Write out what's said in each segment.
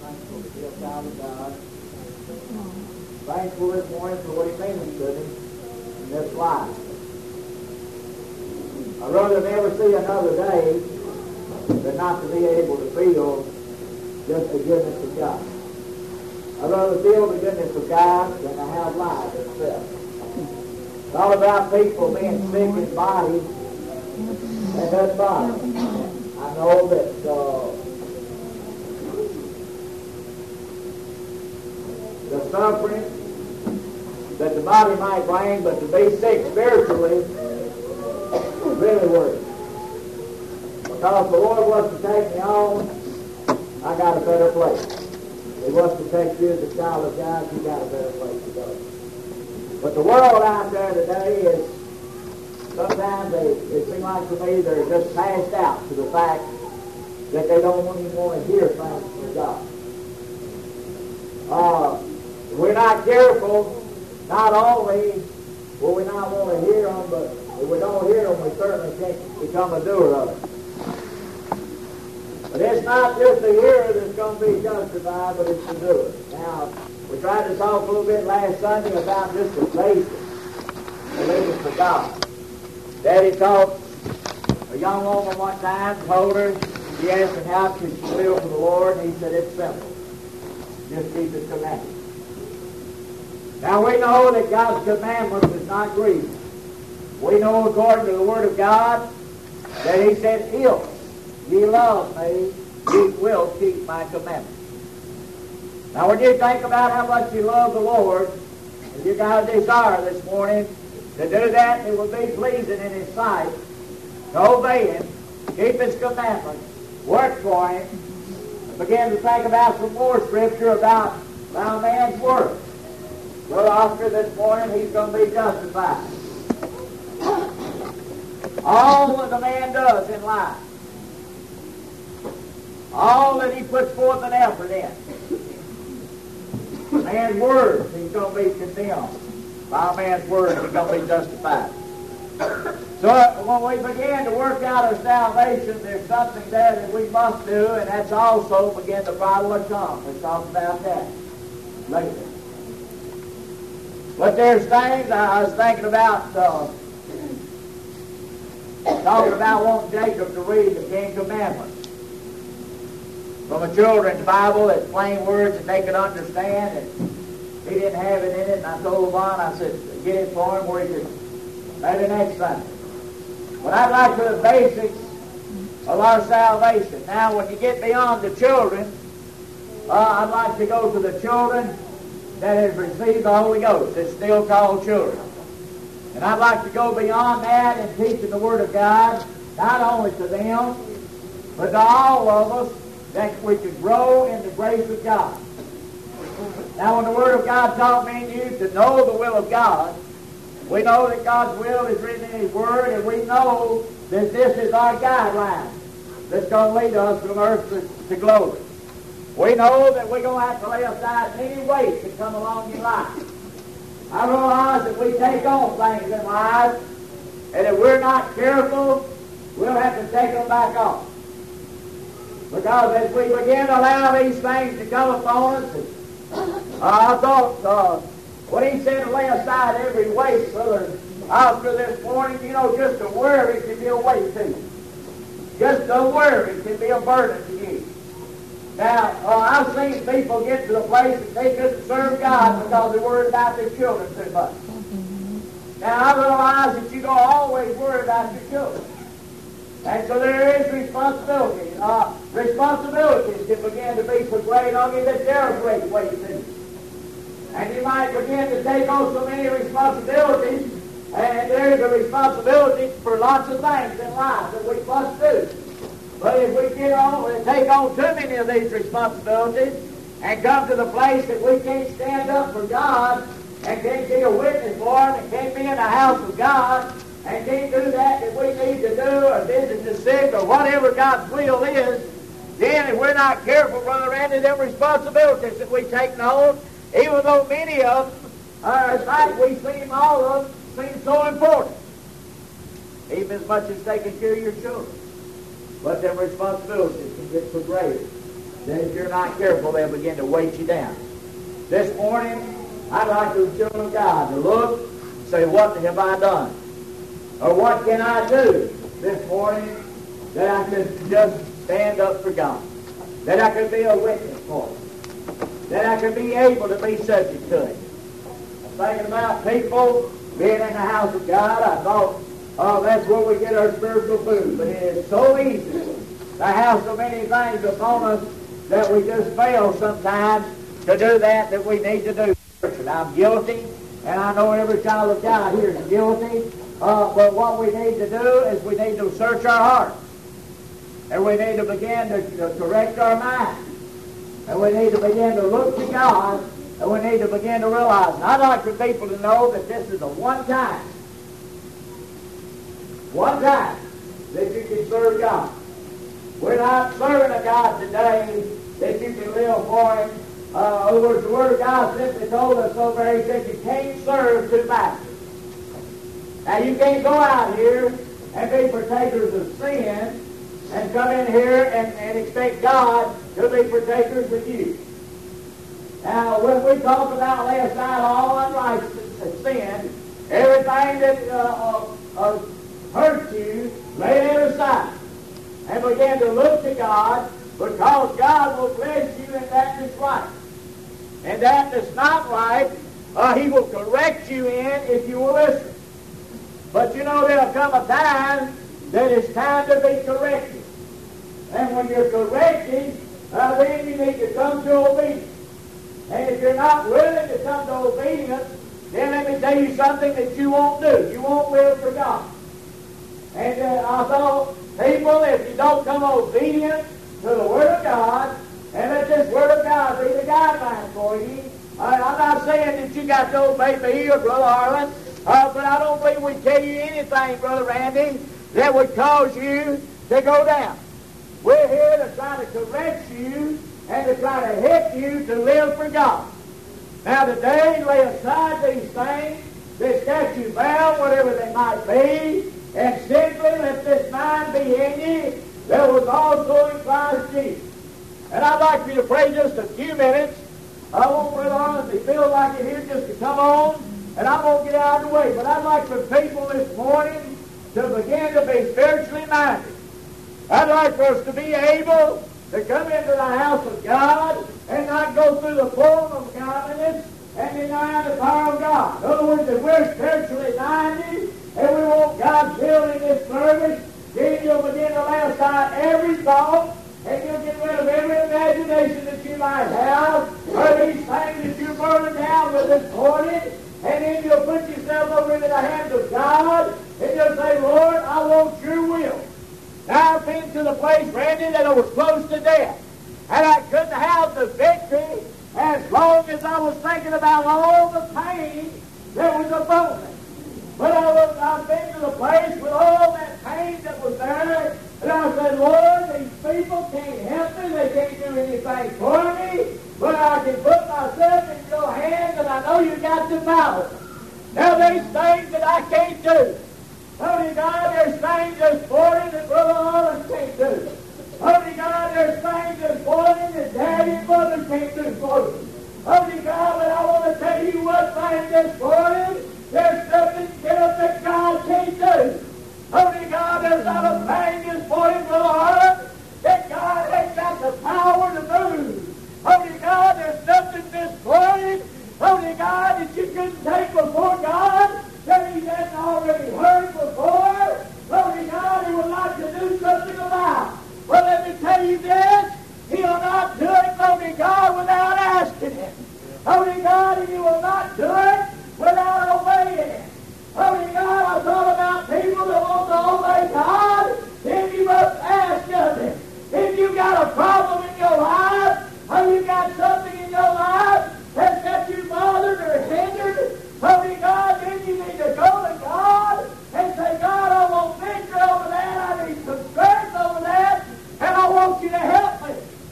thankful to be a child of God. Thankful this morning for what He means to me in this life. I'd rather never see another day than not to be able to feel just the goodness of God. I'd rather feel the goodness of God than to have life itself. It's all about people being sick in body and that body. I know that the suffering that the body might bring, but to be sick spiritually really worries. Because the Lord wants to take me on, I got a better place. He wants to take you as a child of God, you got a better place to go. But the world out there today is, sometimes it seems like to me they're just passed out to the fact that they don't even want to hear things from God. If we're not careful, not only will we not want to hear them, but if we don't hear them, we certainly can't become a doer of it. But it's not just the hearer that's going to be justified, but it's the doer. Now, we tried to talk a little bit last Sunday about just the basics, believing for God. Daddy taught a young woman one time, told her, she asked him how could she live for the Lord, and he said it's simple. Just keep His commandments. Now we know that God's commandments is not grievous. We know according to the Word of God that He said, if ye love me, ye will keep my commandments. Now when you think about how much you love the Lord, and you got a desire this morning to do that, it will be pleasing in His sight, to obey Him, keep His commandments, work for Him, and begin to think about some more scripture about a man's work. Brother Oscar this morning, he's going to be justified. All that the man does in life, all that he puts forth an effort in, a man's words, he's going to be condemned. By a man's words, he's going to be justified. So when we begin to work out our salvation, there's something there that we must do, and that's also begin to bridle our tongue. We'll talk about that later. But there's things I was thinking about, talking about wanting Jacob to read the Ten Commandments from a children's Bible. It's plain words that they could understand, and he didn't have it in it. And I told Levon, I said, get it for him where he could, maybe next Sunday. But I'd like for the basics of our salvation. Now, when you get beyond the children, I'd like to go to the children that has received the Holy Ghost. It's still called children. And I'd like to go beyond that and teaching the Word of God, not only to them, but to all of us, that we could grow in the grace of God. Now, when the Word of God taught me and you to know the will of God, we know that God's will is written in His Word, and we know that this is our guideline that's going to lead us from earth to glory. We know that we're going to have to lay aside many weights that come along in life. I realize that we take on things in life, and if we're not careful, we'll have to take them back off. Because as we begin to allow these things to come upon us, I thought when he said to lay aside every weight, Brother Oscar, this morning, you know, just a worry can be a weight to you. Just a worry can be a burden to you. Now, I've seen people get to the place that they couldn't serve God because they worried about their children too much. Now, I realize that you don't always worry about your children. And so there is responsibility. Responsibilities can begin to be so great on you that they're a great weight to you. And you might begin to take on so many responsibilities, and there's a responsibility for lots of things in life that we must do. But if we get on and take on too many of these responsibilities and come to the place that we can't stand up for God and can't be a witness for Him and can't be in the house of God and can't do that we need to do or visit the sick or whatever God's will is, then if we're not careful, Brother Randy, them responsibilities that we take on, even though many of them are, in fact, we seem all of them seem so important, even as much as taking care of your children. But them responsibilities can get so great that if you're not careful, they'll begin to weight you down. This morning, I'd like the children of God to look and say, what have I done? Or what can I do this morning that I could just stand up for God? That I could be a witness for Him? That I could be able to be subject to it? I'm thinking about people being in the house of God. I thought, oh, that's where we get our spiritual food. But it is so easy to have so many things upon us that we just fail sometimes to do that we need to do. And I'm guilty, and I know every child of God here is guilty. But what we need to do is we need to search our hearts. And we need to begin to correct our minds. And we need to begin to look to God. And we need to begin to realize. And I'd like for people to know that this is the one time that you can serve God. We're not serving a God today that you can live for Him. In other words, the Word of God simply told us over there, He said you can't serve two masters. Now you can't go out here and be partakers of sin and come in here and expect God to be partakers with you. Now when we talk about lay aside all unrighteousness and sin, everything that hurts you, lay it aside and begin to look to God, because God will bless you in that that's right. And that that's not right, He will correct you in if you will listen. But you know, there'll come a time that it's time to be corrected. And when you're corrected, then you need to come to obedience. And if you're not willing to come to obedience, then let me tell you something that you won't do. You won't live for God. And I thought, people, if you don't come obedient to the Word of God, and let this Word of God be the guideline for you. I'm not saying that you got to obey me or Brother Harlan, but I don't believe we tell you anything, Brother Randy, that would cause you to go down. We're here to try to correct you and to try to help you to live for God. Now today, lay aside these things that got you bound, whatever they might be, and simply let this mind be in you that was also in Christ Jesus. And I'd like for you to pray just a few minutes. I won't, Brother Harlan, if you feel like it here, just to come on, and I won't get out of the way. But I'd like for people this morning to begin to be spiritually minded. I'd like for us to be able to come into the house of God and not go through the form of godliness and deny the power of God. In other words, if we're spiritually minded and we want God's will in this service, then you'll begin to lay aside every thought, and you'll get rid of every imagination that you might have, or these things that you're burning down with this morning, and then you'll put yourself over into the hands of God, and you'll say, Lord, I want your will. Now, I've been to the place, Randy, that I was close to death, and I couldn't have the victory as long as I was thinking about all the pain that was upon me. But I've been to the place with all that pain that was there, and I said, Lord, these people can't help me, they can't do anything for me, but I can put myself in your hands, and I know you got the power. Now, there's things that I can't do. Holy God, there's things this morning that Brother Harlan can't do. Holy God, there's things this morning that Daddy and Mother can't do for me. Holy God, but I want to tell you one thing this morning. There's nothing else that God can't do. Holy God, there's not a thing this morning, Brother Harlan, that God has got the power to move. Holy God, there's nothing this morning, Holy God, that you couldn't take before God that He hadn't already heard before. Holy God, He would like to do something about. Well, let me tell you this, He'll not do it, Holy God, without asking Him. Holy God, and He will not do it without obeying Him. Holy God, I thought about people that want to obey God, then you must ask of Him. If you got a problem in your life, or you got something in your life that's got you bothered or hindered, Holy God, then you need to go to God and say, God, I want victory over that, I need some strength over that, and I want you to help me.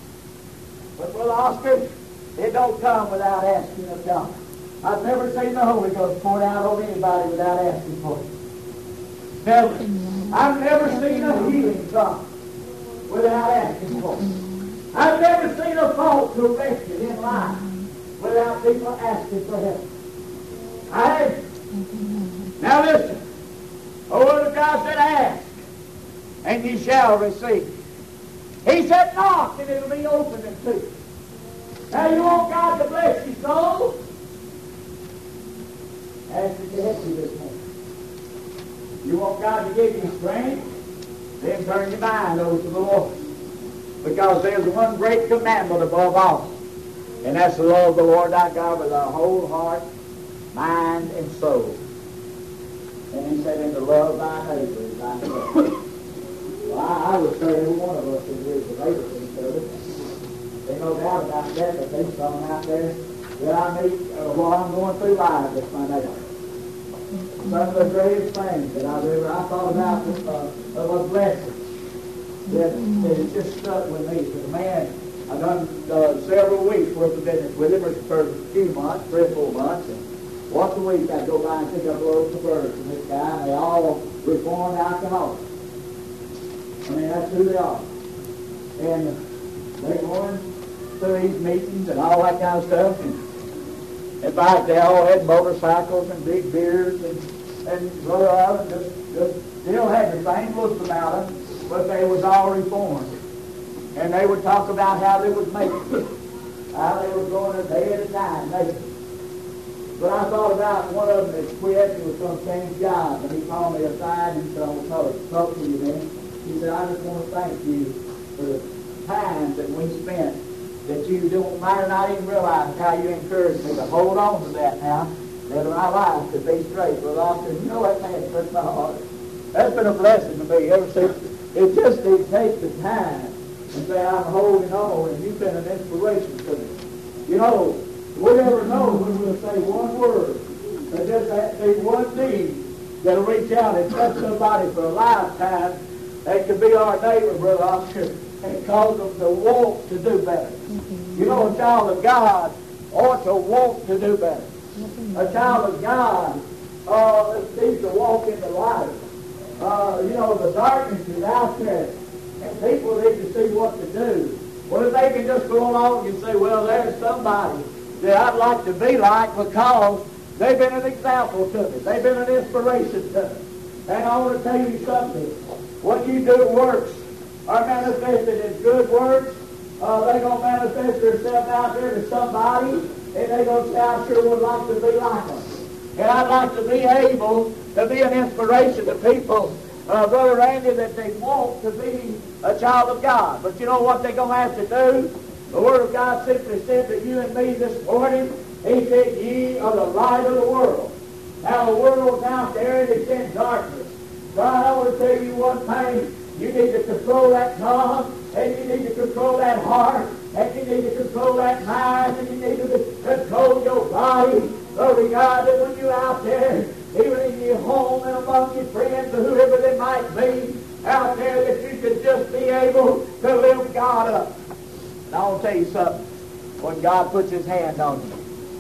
But Brother Oscar, it don't come without asking of God. I've never seen the Holy Ghost poured out on anybody without asking for it. Never. I've never seen a healing come without asking for it. I've never seen a fault corrected in life without people asking for help. I have. Now listen. The Word of God said, ask, and ye shall receive. He said, knock, and it'll be opened unto you. Now you want God to bless your soul? Ask Him to help you this morning. You want God to give you strength? Then turn your mind over to the Lord. Because there's one great commandment above all, and that's to love the Lord thy God with our whole heart, mind, and soul. And He said, and to love thy neighbor as thyself. Well, I would say every one of us is a neighbor to each other. There's no doubt about that, but there's some out there that I meet while I'm going through life that's my neighbor. Some of the greatest things that I thought about was blessing. That it just stuck with me. Because, man, I've done several weeks worth of business with him for a few months, 3 or 4 months. And once a week I'd go by and pick up loads of birds from this guy, and they all reformed alcoholics. I mean, that's who they are. And they're going through these meetings and all that kind of stuff. And in fact, they all had motorcycles and big beards, and Brother Allen just still had the same looks about them, but they was all reformed. And they would talk about how they was making it, how they were going a day at a time making it. But I thought about one of them that quit and was going to change jobs, and he called me aside and he said, I want to talk to you then. He said, I just want to thank you for the time that we spent, that you might not even realize how you encouraged me to hold on to that now, that my life could be straight. But I said, you know, that man touched my heart. That's been a blessing to me ever since. It just didn't take the time and say, I'm holding on, and you've been an inspiration to me. You know, we never know when we'll say one word, or just that be one deed that'll reach out and touch somebody for a lifetime. That could be our neighbor, Brother Oscar, and cause them to want to do better. You know, a child of God ought to want to do better. A child of God needs to walk in the light. You know, the darkness is out there, and people need to see what to do. Well, if they can just go along and say, well, there's somebody that I'd like to be like because they've been an example to me. They've been an inspiration to me. And I want to tell you something. What you do works are manifested in good works. They're going to manifest themselves out there to somebody, and they're going to say, I sure would like to be like them. And I'd like to be able to be an inspiration to people, Brother Randy, that they want to be a child of God. But you know what they're going to have to do? The Word of God simply said to you and me this morning, He said, ye are the light of the world. Now the world's out there and it's in darkness. But I want to tell you one thing. You need to control that tongue, and you need to control that heart, and you need to control that mind, and you need to control your body. Glory to God, that when you're out there, even in your home and among your friends or whoever they might be, out there, that you could just be able to lift God up. And I want to tell you something. When God puts His hand on you,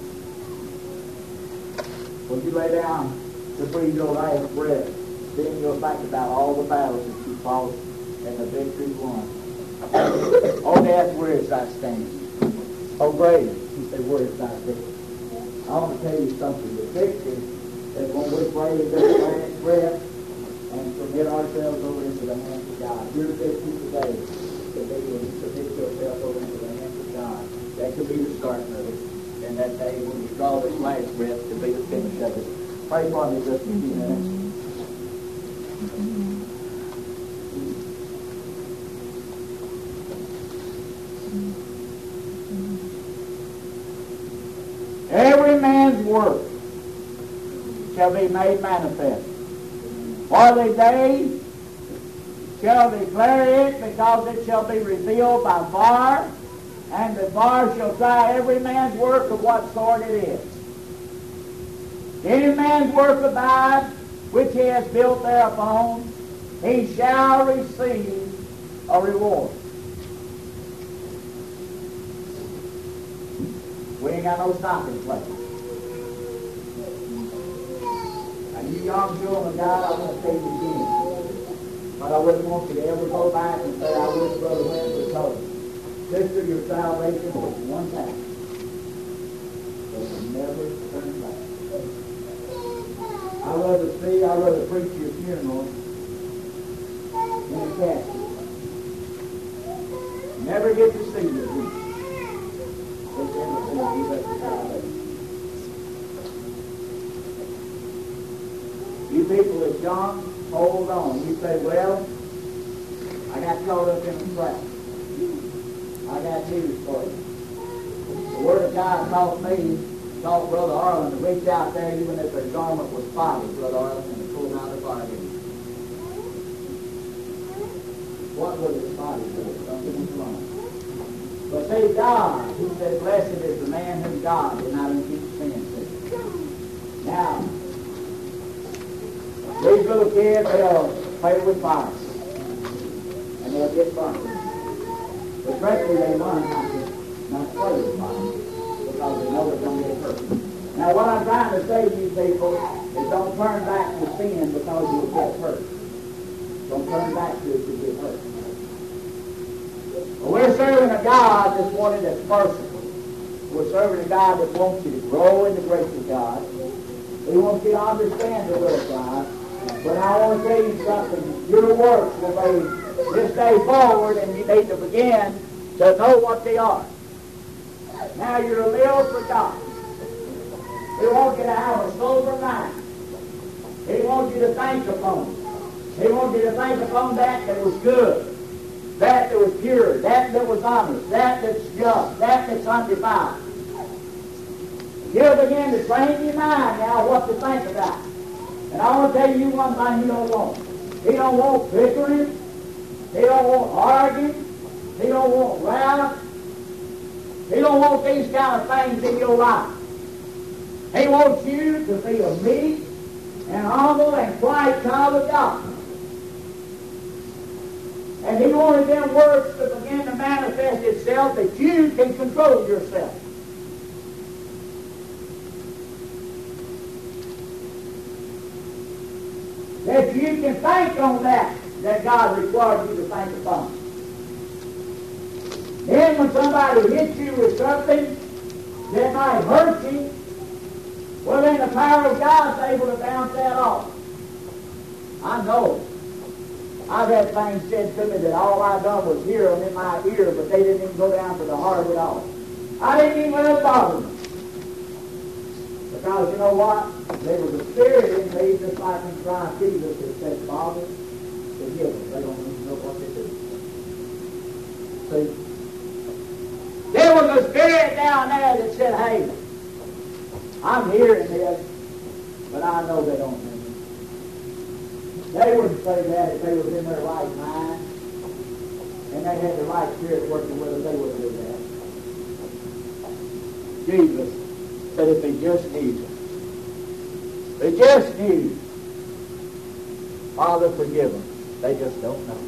when you lay down to breathe your last breath, then you'll think about all the battles that you fought and the victory won. Oh, death, where is thy sting? Oh, grave, He said, where is thy victory? I want to tell you something. The victory is when we pray this last breath and submit ourselves over into the hands of God. Your victory today could be when you submit yourself over into the hands of God. That could be the start of it. And that day when you draw this last breath could be the finish of it. Pray for me just a few minutes. Every man's work shall be made manifest. For the day shall declare it, because it shall be revealed by fire, and the fire shall try every man's work of what sort it is. Any man's work abide, which he has built thereupon, he shall receive a reward. We ain't got no stopping place. And you young children of God, I want to tell you again. But I wouldn't want you to ever go back and say, I wish Brother Wesley told me. Sister, your salvation was one time. So never turn back. I'd rather preach your funeral in a casket. Never get to see your funeral. But never see you at the salvation. You people that's young, hold on. You say, well, I got caught up in the crowd. I got news for you. The Word of God taught Brother Arlen to reach out there even if their garment was spotted, Brother Arlen, and to pull them out of the fire. What was it spotted for? Something was wrong. But see, God, He said, blessed is the man whom God did not impute sin to. Now, these little kids, they'll play with fire. And they'll get burned. But frankly, they learn not to play with fire because they know they're going to get hurt. Now, what I'm trying to say to you people is don't turn back to sin because you'll get hurt. Don't turn back to it to get hurt. But we're serving a God that's wanted that's merciful. We're serving a God that wants you to grow in the grace of God. He wants you to understand the will of God. But I want to tell you something. Your works will be this day forward, and you need to begin to know what they are. Now you're to live for God. He wants you to have a sober mind. He wants you to think upon it. He wants you to think upon that was good, that was pure, that was honest, that's just, that's undefiled. You'll begin to train your mind now what to think about. And I want to tell you one thing He don't want. He don't want bickering. He don't want arguing. He don't want wrath. He don't want these kind of things in your life. He wants you to be a meek and humble and quiet child of God. And He wanted them works to begin to manifest itself that you can control yourself. That you can think on that God requires you to think upon. Then when somebody hits you with something that might hurt you, well then the power of God's able to bounce that off. I know. I've had things said to me that all I done was hear them in my ear, but they didn't even go down to the heart at all. I didn't even let it bother me. Because you know what? There was a spirit in me, just like in Christ Jesus, that said, Father, forgive them. They don't even know what they do. See? There was a spirit down there that said, hey, I'm hearing this, but I know they don't mean it. They wouldn't say that if they was in their right mind, and they had the right spirit working with them, they wouldn't do that. Jesus said if they just knew, they just knew, Father, forgive them. They just don't know.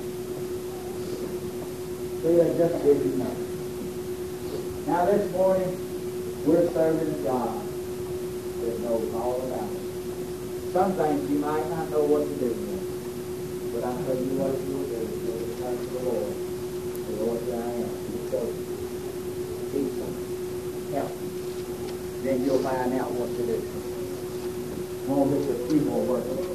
See, they just didn't know. Now this morning, we're serving a God that knows all about it. Some things you might not know what to do with, but I'll tell you what you will do. You'll return to the Lord. The Lord, here I am. You show me. Teach me. Help me. Then you'll find out what to do. Won't get a few more working.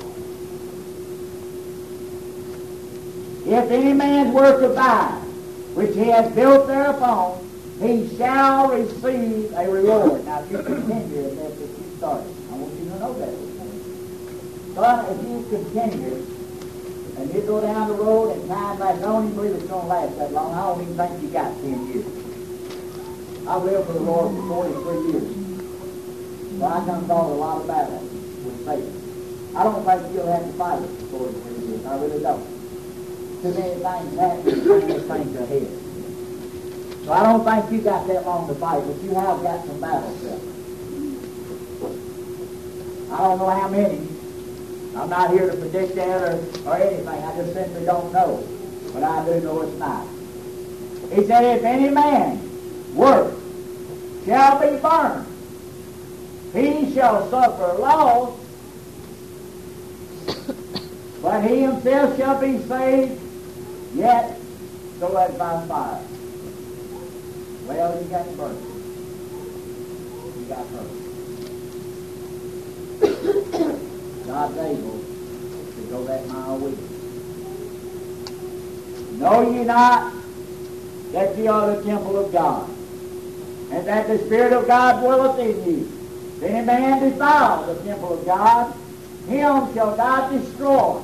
If any man's work abide, which he has built thereupon, he shall receive a reward. Now, if you continue in this, if you started, I want you to know that. But if you continue, and you go down the road and time like, I don't even believe it's going to last that long. I don't even think you got 10 years. I've lived for the Lord for 43 years. So I done fought a lot of battles with Satan. I don't think you'll have to fight it for 43 years. I really don't. Too many things happen to bring those things ahead. So I don't think you got that long to fight, but you have got some battles there. I don't know how many. I'm not here to predict that or anything. I just simply don't know. But I do know it's not. He said, if any man work shall be burned, he shall suffer loss, but he himself shall be saved, yet so as by fire. Well, you got burned. You got hurt. God's able to go that mile with you. Know ye not that ye are the temple of God, and that the Spirit of God dwelleth in you? If any man defile the temple of God, him shall God destroy.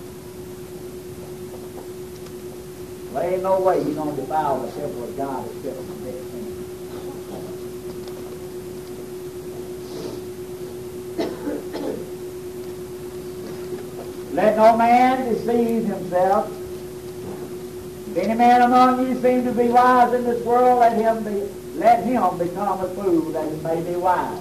There ain't no way you're going to defile the temple of God except from this sin. Let no man deceive himself. If any man among you seem to be wise in this world, let him become a fool that he may be wise.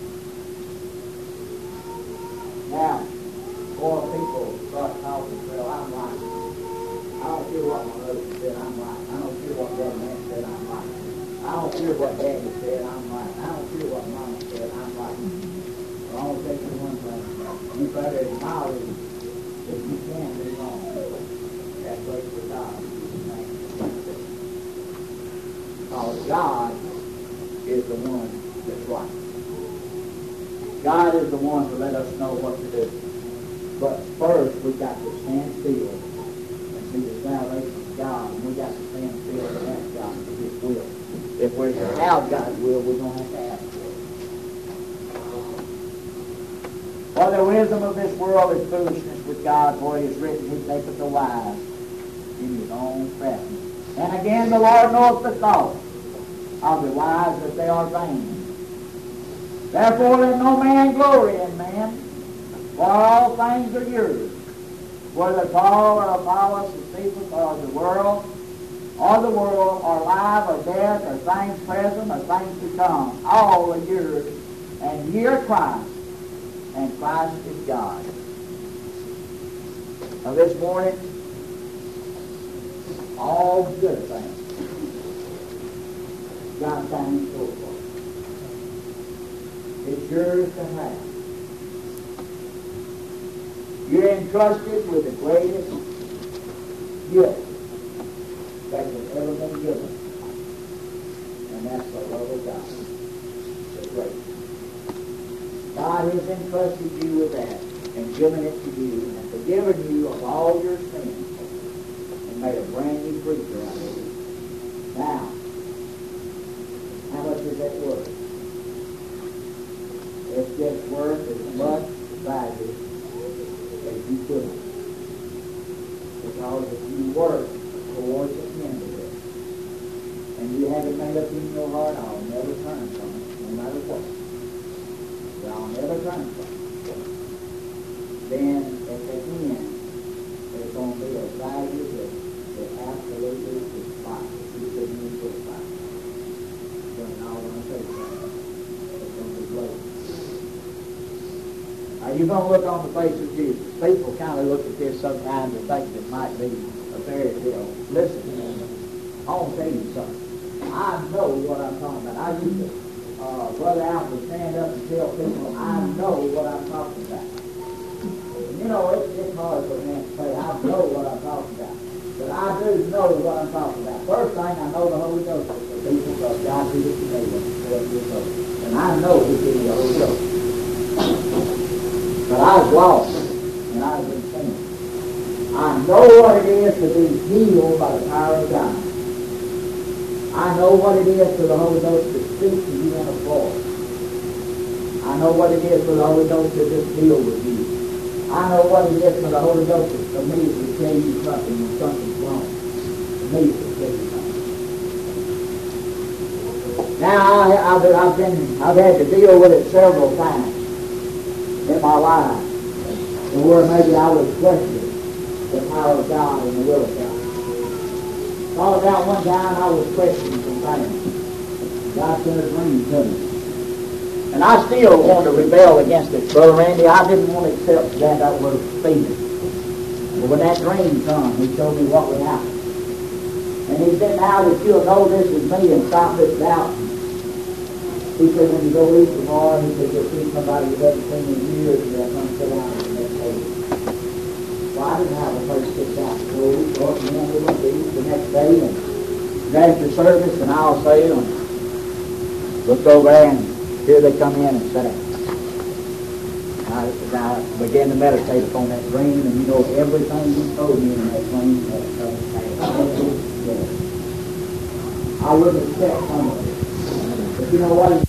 Now, before people start talking, well, I'm right. I don't care what my husband said, I'm right. I don't care what that man said, I'm right. I don't care what daddy said, I'm right. I don't care what mama said, I'm right. But I'm going to take you one thing. You better acknowledge that you can be wrong. That's what for God. Because God is the one that's right. God is the one to let us know what to do. But first, we've got to stand still and see the salvation of God. And we've got to stand still and ask God for His will. If we're to have God's will, we're going to have to ask for it. For the wisdom of this world is foolishness with God, for it is written, He maketh the wise in His own craftiness. And again, the Lord knoweth the thoughts of the wise, that they are vain. Therefore let no man glory in man, for all things are yours. Whether Paul or Apollos or Cephas or the world, or life or death, or things present or things to come, all are yours, and ye are Christ, and Christ is God. Now this morning, all good things God found in store for you. It's yours to have. You're entrusted with the greatest gift that has ever been given. And that's the love of God. The greatest. God has entrusted you with that and given it to you and forgiven you of all your sins and made a brand new creature out of you. Now, how much is that worth? It's just worth as much value as you could. Because if you work towards the end of it, and you have it made up in your heart, I'll never turn from it, no matter what. But I'll never turn from it. Then at the end, there's going to be a value that absolutely is fine. You couldn't even put it back. But I want to say something. It's going to be great. Now you're going to look on the face of Jesus. People kind of look at this sometimes and think it might be a fairy tale. Listen, I want to tell you something. I know what I'm talking about. I used to, Brother Alf would stand up and tell people, I know what I'm talking about. And you know, it's hard for a man to say, I know what I'm talking about. But I do know what I'm talking about. First thing, I know the Holy Ghost is the people of God who is today when He says His Holy. And I know He gives the Holy Ghost. But I was lost, and I was in sin. I know what it is to be healed by the power of God. I know what it is for the Holy Ghost to speak to you in a voice. I know what it is for the Holy Ghost to just deal with you. I know what it is for the Holy Ghost to immediately tell you something when something's wrong. Immediately tell you something. Now I've had to deal with it several times in my life, and where maybe I was questioning the power of God and the will of God. All about one time I was questioning some things. God sent a dream to me. And I still want to rebel against it, Brother Randy. I didn't want to accept that was feeling. But when that dream come, He showed me what would happen. And He said, now that you'll know this is me and stop this doubt. He said, when you go eat tomorrow, He said, you'll see somebody who doesn't see me in years, and they'll come sit down in the next table. Well, I didn't have a place to sit down. So we thought, we went to eat the next day, and after service, and I'll say them. Look over there, and here they come in and sit down. I began to meditate upon that dream, and you know everything he told me in that dream. I wouldn't accept some of it. But you know what?